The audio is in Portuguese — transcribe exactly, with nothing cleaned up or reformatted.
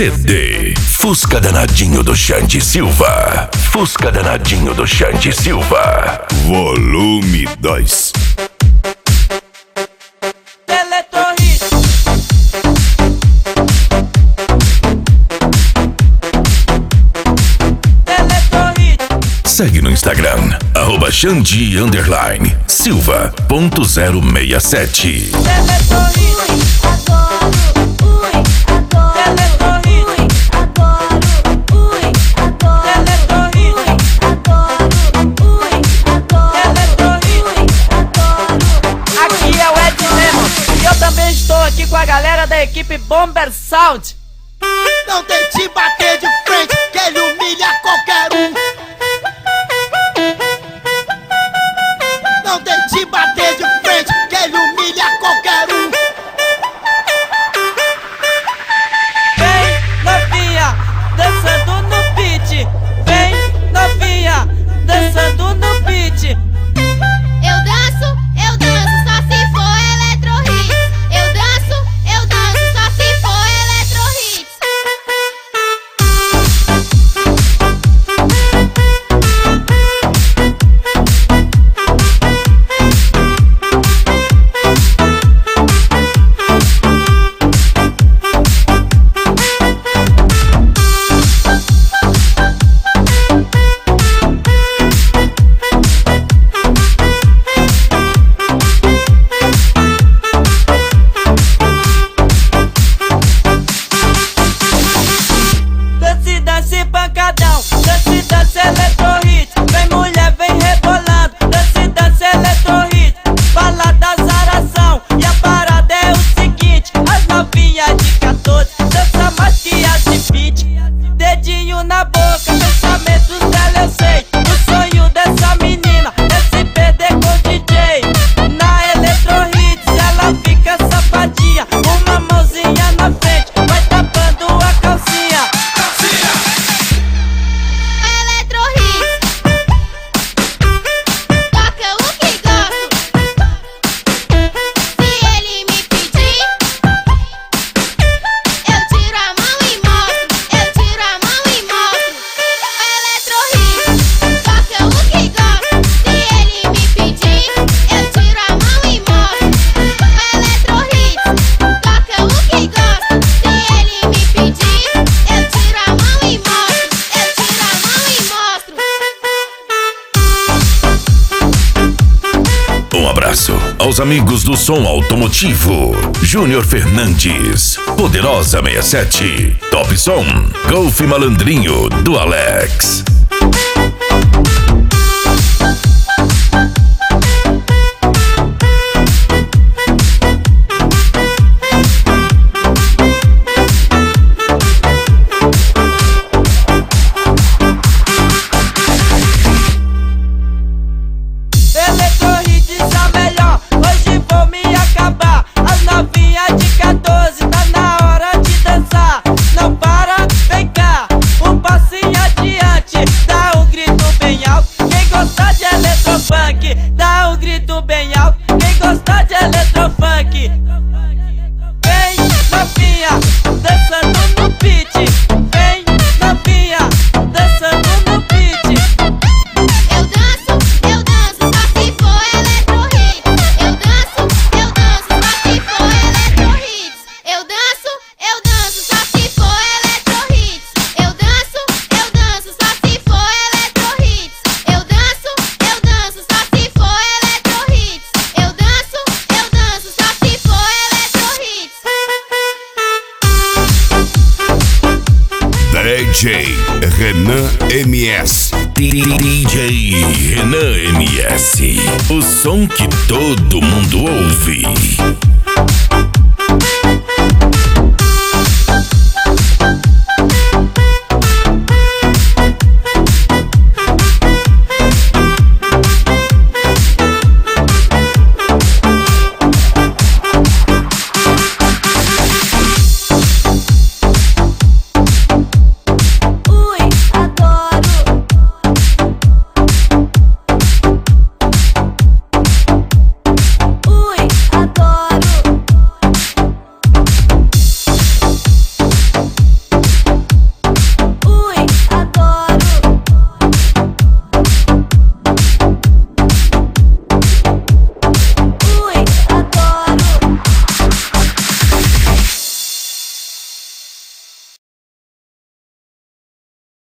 C D Fusca Danadinho do Xande Silva. Fusca Danadinho do Xande Silva. Volume dois. Segue no Instagram, arroba Xande underline Silva ponto zero seis sete. Aqui é o Ed Lemon e eu também estou aqui com a galera da equipe Bomber Sound. Não tente bater de frente, que ele humilha qualquer um. Não tente bater de frente, que ele humilha qualquer um. Vem novinha, dançando no beat. Vem novinha, dançando no beat. Eu danço, eu danço só se for Electro Hits. Eu danço, eu danço só se for Electro Hits. Dance, dance, pancadão. Dance, dance, Electro Hits. Vem mulher, vem rebolando. Dance, dance, Electro Hits. Balada, zaração. E a parada é o seguinte: as novinhas de quatorze dança mais que as de vinte. Dedinho na boca, pensamentos dela eu sei. O sonho dessa menina é se perder com o D J. Na Electro Hits ela fica safadinha. Uma mãozinha na frente, vai tapando a calcinha. Electro Hits. Toca o que gosto. Se ele me pedir, eu tiro a mão e mostro. Eu tiro a mão e mostro. Electro Hits. Toca o que gosto. Se ele me pedir, eu tiro a mão e mostro. Electro Hits. Toca o que gosto. Se ele me pedir, eu tiro a mão e mostro. Eu tiro a mão e mostro. Um abraço aos amigos do som automotivo. Júnior Fernandes, Poderosa sessenta e sete, Top Som, Golf Malandrinho do Alex. Electro Hits a melhor, hoje vou me acabar. As novinhas de quatorze, tá na hora de dançar. Não para, vem cá, um passinho adiante. Dá um grito bem alto, quem gosta de eletrofunk. Dá um grito bem alto, quem gosta de eletrofunk. Vem novinha, dançando no beat. Vem novinha, dançando no beat. Eu danço, eu danço só se for Electro Hits. Eu danço, eu danço só se for Electro Hits. Eu danço, eu danço só se for Electro Hits. Eu danço, eu danço só se for Electro Hits. Eu danço, eu danço só se for Electro Hits. Eu danço, eu danço só se for Electro Hits. D J Renan M S. D J Renan M S. O som que todo mundo ouve.